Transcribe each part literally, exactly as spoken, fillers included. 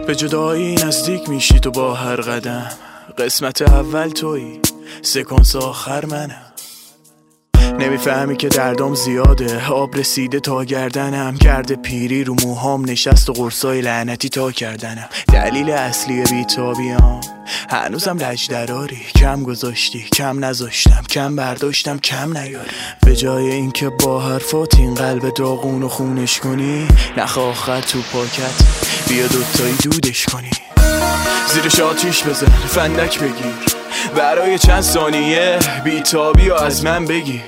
به جدایی نزدیک میشی تو با هر قدم. قسمت اول تویی، سکانس آخر منم. نمیفهمی که دردام زیاده، آب رسیده تا گردنم. کرده پیری رو موهام نشست و قرصای لعنتی تا کردنم. دلیل اصلی بیتابیام هنوزم لج دراری. کم گذاشتی، کم نذاشتم، کم برداشتم، کم نیاری. به جای اینکه با حرفات این قلب داغون و خونش کنی، نخ آخر تو پاکت بیا دوتایی دودش کنی. زیرش آتیش بزن، فندک بگیر، برای چند ثانیه بیتابی و از من بگیر.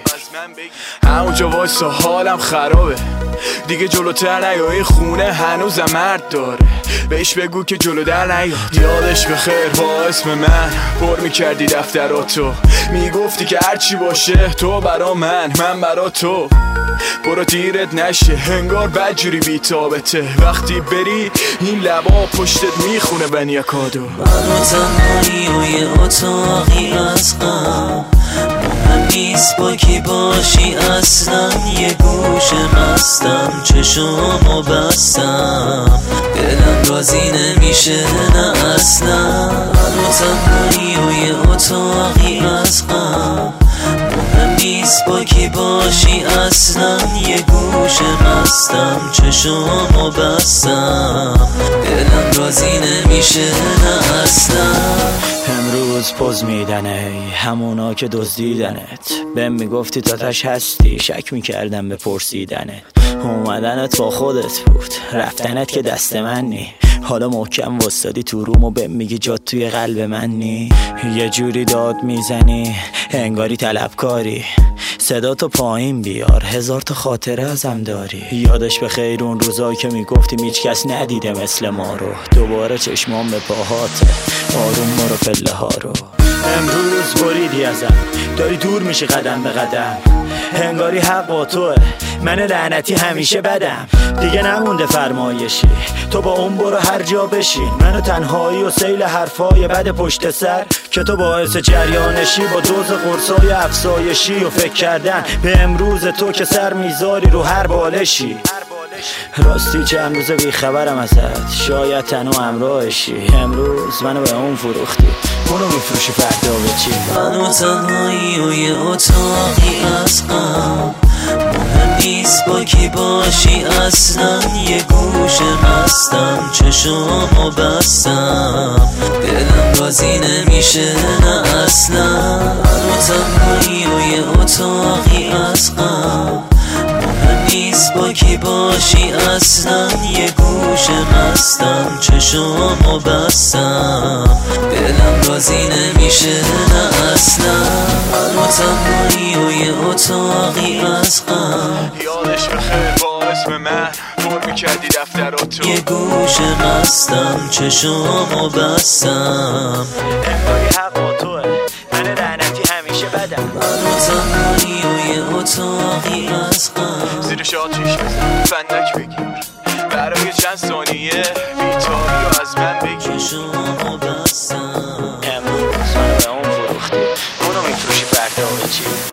همونجا وایسا حالم خرابه، دیگه جلوتر نیا، این خونه هنوزم مرد داره. بهش بگو که جلو در نیا. یادش بخیر با اسم من پر میکردی دفتراتو، میگفتی که هرچی باشه تو برا من، من برا تو. برو دیرت نشه، انگار بدجوری بیتابته. وقتی بری این لبا پشتت میخونه بنی کادو. منو تنهایی و یه اتاقی از غم، مهم نیست با کی باشی اصلا. یه گوشه مستم، چشمو بستم، دلم راضی نمیشه نه اصلا. منو تنهایی و یه اتاقی از غم، مهم نیست با کی باشی اصلا. یه گوشه مستم، چشمو بستم، دلم راضی نمیشه نه اصلا. امروز پوز میدنه همونا که دزدیدنت. بهم میگفتی تاتش هستی، شک میکردم به پرسیدنت. اومدنت با خودت بود، رفتنت که دست من نی. حالا محکم وستادی تو روم و بهم میگی جات توی قلب من نی. یه جوری داد میزنی انگاری طلبکاری، صدا تو پایین بیار، هزار تا خاطره ازم داری. یادش به خیر اون روزایی که میگفتیم هیچ کس ندیده مثل ما رو. دوباره چشمام به پاهاته، آروم برو پله ها رو. امروز بریدی ازم، داری دور میشی قدم به قدم، انگاری حق با توه، من لعنتی همیشه بدم. دیگه نمونده فرمایشی، تو با اون برو هر جا بشین. منو تنهایی و سیل حرفای بد پشت سر که تو باعث جریانشی، با دوز قرصای افزایشی و فکر کردن به امروز تو که سر میذاری رو هر بالشی. راستی چند روز بی خبرم ازت، شاید تنها همراهشی. امروز منو به اون فروختی، اونو میفروشی فردا به چی؟ منو تنهایی و یه اتاقی از غم، مهم نیست با کی باشی اصلا. یه گوشه مستم، چشمو بستم، دلم راضی نمیشه نه اصلا. منو تنهایی و یه اتاقی از غم، مهم نیست با کی باشی اصلا. یه گوشه مستم، چشمو بستم، دلم راضی نمیشه نه اصلا. منو تنهایی و یه اتاقی از غم، یادش بخیر با اسم من پر میکردی دفتراتو. یه گوشه مستم، چشمو بستم، انگاری حق با توه، من لعنتی همیشه بدم. منو تنهایی و یه اتاقی از غم. زیرش آتیش بزن، فندک بگیر، برای چند ثانیه بیتابی و از من بگیر. چشمو بستم، امروز منو به اون فروختی، اونو میفروشی فردا به چی؟